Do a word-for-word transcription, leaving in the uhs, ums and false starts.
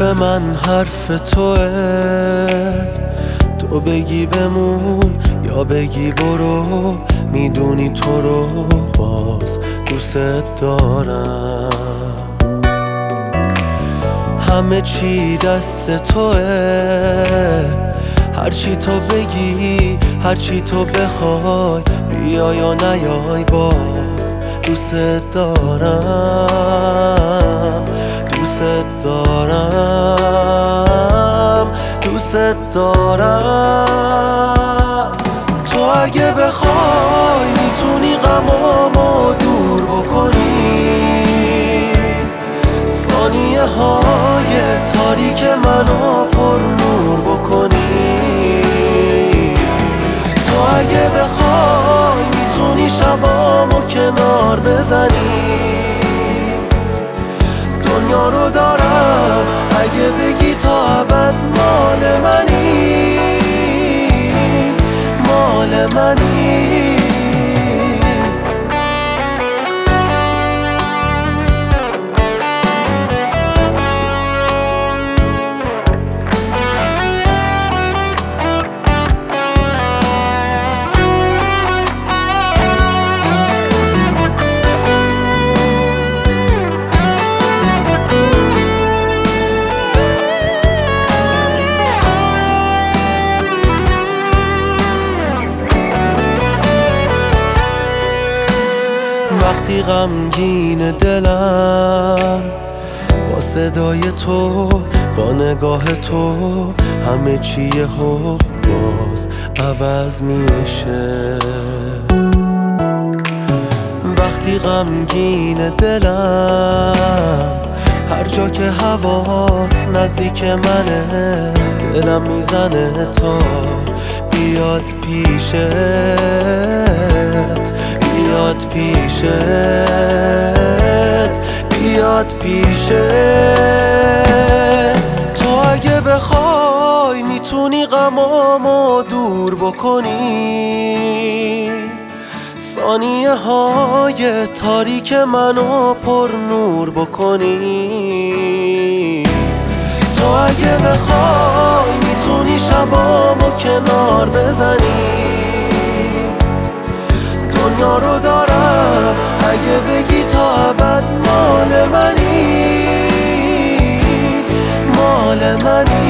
حرف من حرف توه، تو بگی بمون یا بگی برو، میدونی تو رو باز دوست دارم. همه چی دست توه، هرچی تو بگی هرچی تو بخوای، بیا یا نیای باز دوست دارم، دوست دارم، دوست دارم. تو اگه بخوای میتونی غمامو دور بکنی، ثانیه های تاریک منو پر نور بکنی. تو اگه بخوای میتونی شبامو کنار بزنی، دنیا رو دارم اگه بگی تا ابد مال منی، مال منی. وقتی غمگین دلم، با صدای تو با نگاه تو همه چی یهو باز عوض میشه. وقتی غمگین دلم، هر جا که هوات نزدیک منه، دلم میزنه تا بیاد پیشت، بیاد پیشت، بیاد پیشت. تو اگه بخوای میتونی غمامو دور بکنی، ثانیه های تاریک منو پر نور بکنی. تو اگه بخوای میتونی شبامو کنار بزنی، دنیا رو دارم اگه بگی تا ابد مال منی، مال منی.